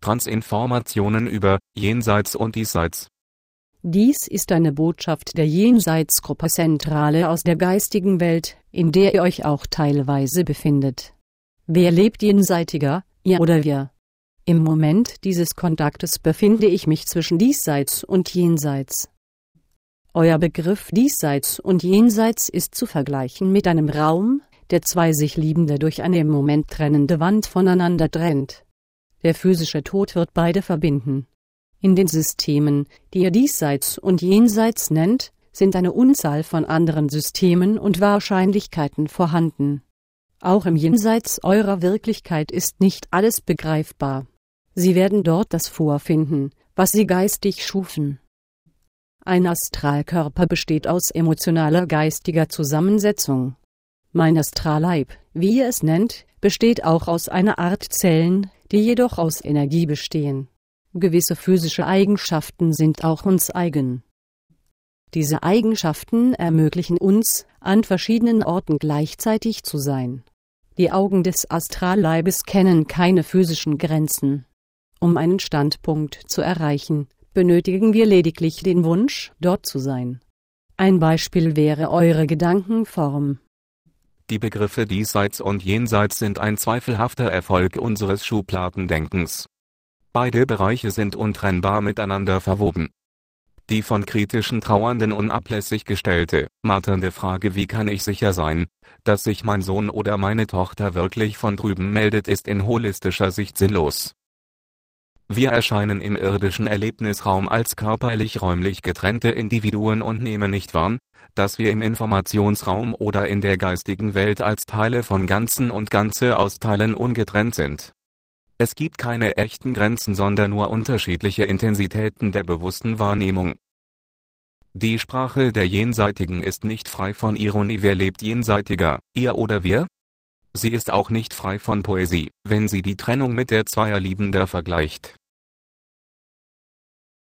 Transinformationen über Jenseits und Diesseits. Dies ist eine Botschaft der Jenseitsgruppe Zentrale aus der geistigen Welt, in der ihr euch auch teilweise befindet. Wer lebt jenseitiger, ihr oder wir? Im Moment dieses Kontaktes befinde ich mich zwischen Diesseits und Jenseits. Euer Begriff Diesseits und Jenseits ist zu vergleichen mit einem Raum, der zwei sich Liebende durch eine im Moment trennende Wand voneinander trennt. Der physische Tod wird beide verbinden. In den Systemen, die ihr Diesseits und Jenseits nennt, sind eine Unzahl von anderen Systemen und Wahrscheinlichkeiten vorhanden. Auch im Jenseits eurer Wirklichkeit ist nicht alles begreifbar. Sie werden dort das vorfinden, was sie geistig schufen. Ein Astralkörper besteht aus emotionaler geistiger Zusammensetzung. Mein Astralleib, wie ihr es nennt, besteht auch aus einer Art Zellen, die jedoch aus Energie bestehen. Gewisse physische Eigenschaften sind auch uns eigen. Diese Eigenschaften ermöglichen uns, an verschiedenen Orten gleichzeitig zu sein. Die Augen des Astralleibes kennen keine physischen Grenzen. Um einen Standpunkt zu erreichen, benötigen wir lediglich den Wunsch, dort zu sein. Ein Beispiel wäre eure Gedankenform. Die Begriffe Diesseits und Jenseits sind ein zweifelhafter Erfolg unseres Schubladendenkens. Beide Bereiche sind untrennbar miteinander verwoben. Die von kritischen Trauernden unablässig gestellte, marternde Frage „Wie kann ich sicher sein, dass sich mein Sohn oder meine Tochter wirklich von drüben meldet?" ist in holistischer Sicht sinnlos. Wir erscheinen im irdischen Erlebnisraum als körperlich-räumlich getrennte Individuen und nehmen nicht wahr, dass wir im Informationsraum oder in der geistigen Welt als Teile von Ganzen und Ganze aus Teilen ungetrennt sind. Es gibt keine echten Grenzen, sondern nur unterschiedliche Intensitäten der bewussten Wahrnehmung. Die Sprache der Jenseitigen ist nicht frei von Ironie. Wer lebt jenseitiger, ihr oder wir? Sie ist auch nicht frei von Poesie, wenn sie die Trennung mit der Zweierliebender vergleicht.